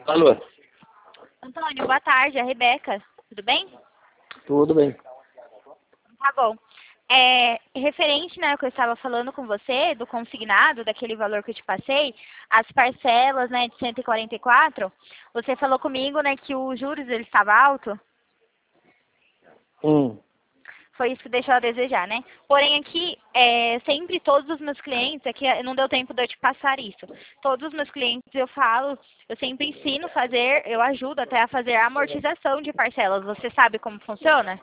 Alô? Antônio, boa tarde, é a Rebeca. Tudo bem? Tudo bem. Tá bom. Referente, né, ao que eu estava falando com você, do consignado, daquele valor que eu te passei, as parcelas, né, de 144, você falou comigo, né, que os juros ele estava alto. Foi isso que deixou a desejar, né? Porém, aqui, sempre todos os meus clientes, aqui não deu tempo de eu te passar isso. Todos os meus clientes eu falo, eu sempre ensino eu ajudo até a fazer a amortização de parcelas. Você sabe como funciona?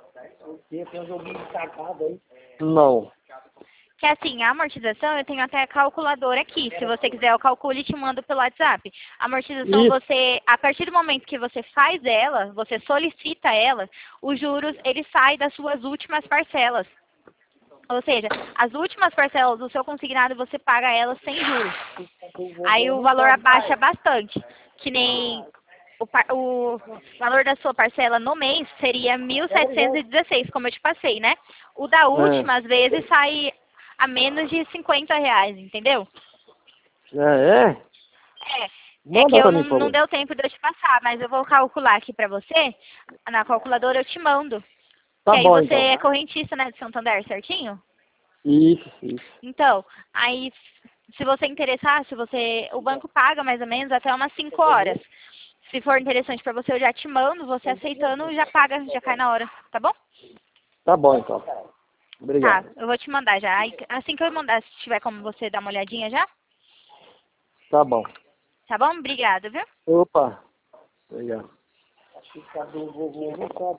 Não. Que assim, a amortização eu tenho até a calculadora aqui. Se você quiser, eu calculo e te mando pelo WhatsApp. A amortização, Isso. a partir do momento que você faz ela, você solicita ela, os juros, ele sai das suas últimas parcelas. Ou seja, as últimas parcelas do seu consignado, você paga elas sem juros. Aí o valor abaixa bastante. Que nem o valor da sua parcela no mês seria 1.716, como eu te passei, né? O da última, às vezes, sai a menos de R$ 50, entendeu? É? É que Manda eu pra mim, por não favor. deu tempo de eu te passar, mas eu vou calcular aqui pra você. Na calculadora eu te mando. Tá Que aí bom, você então. é correntista, né, de Santander, certinho? Isso. Então, aí, se você interessar, o banco paga mais ou menos até umas 5 horas. Se for interessante pra você, eu já te mando, você aceitando, já paga, já cai na hora, tá bom? Tá bom, então. Tá, Obrigado. eu vou te mandar já. Aí, assim que eu mandar, se tiver como você dar uma olhadinha já, Tá bom. tá bom? Obrigada, viu? Opa. Obrigado.